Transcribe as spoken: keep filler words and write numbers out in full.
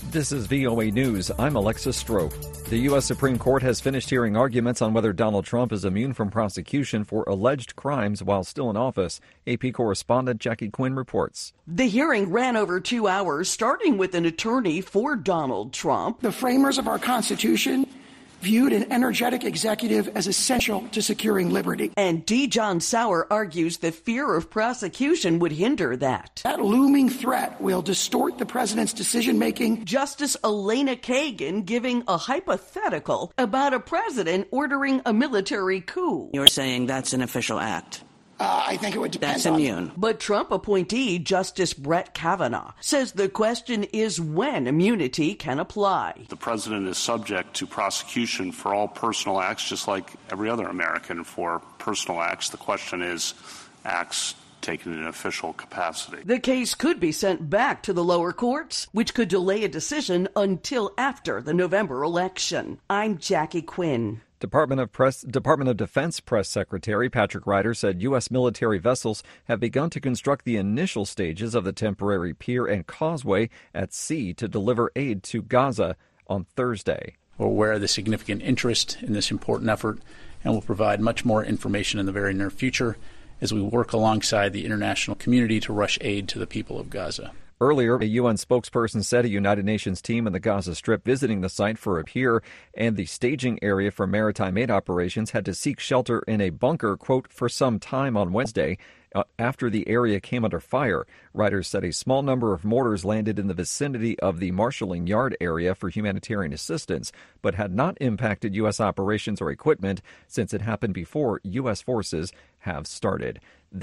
This is V O A News. I'm Alexis Strope. The U S Supreme Court has finished hearing arguments on whether Donald Trump is immune from prosecution for alleged crimes while still in office. A P correspondent Jackie Quinn reports. The hearing ran over two hours, starting with an attorney for Donald Trump. The framers of our Constitution viewed an energetic executive as essential to securing liberty. And D. John Sauer argues the fear of prosecution would hinder that. That looming threat will distort the president's decision-making. Justice Elena Kagan giving a hypothetical about a president ordering a military coup. You're saying that's an official act. Uh, I think it would depend That's on... immune. But Trump appointee Justice Brett Kavanaugh says the question is when immunity can apply. The president is subject to prosecution for all personal acts, just like every other American for personal acts. The question is acts taken in an official capacity. The case could be sent back to the lower courts, which could delay a decision until after the November election. I'm Jackie Quinn. Department of Press, Department of Defense Press Secretary Patrick Ryder said U S military vessels have begun to construct the initial stages of the temporary pier and causeway at sea to deliver aid to Gaza on Thursday. We're aware of the significant interest in this important effort and will provide much more information in the very near future as we work alongside the international community to rush aid to the people of Gaza. Earlier, a U N spokesperson said a United Nations team in the Gaza Strip visiting the site for a pier and the staging area for maritime aid operations had to seek shelter in a bunker, quote, for some time on Wednesday uh, after the area came under fire. Writers said a small number of mortars landed in the vicinity of the marshalling yard area for humanitarian assistance, but had not impacted U S operations or equipment since it happened before U S forces have started.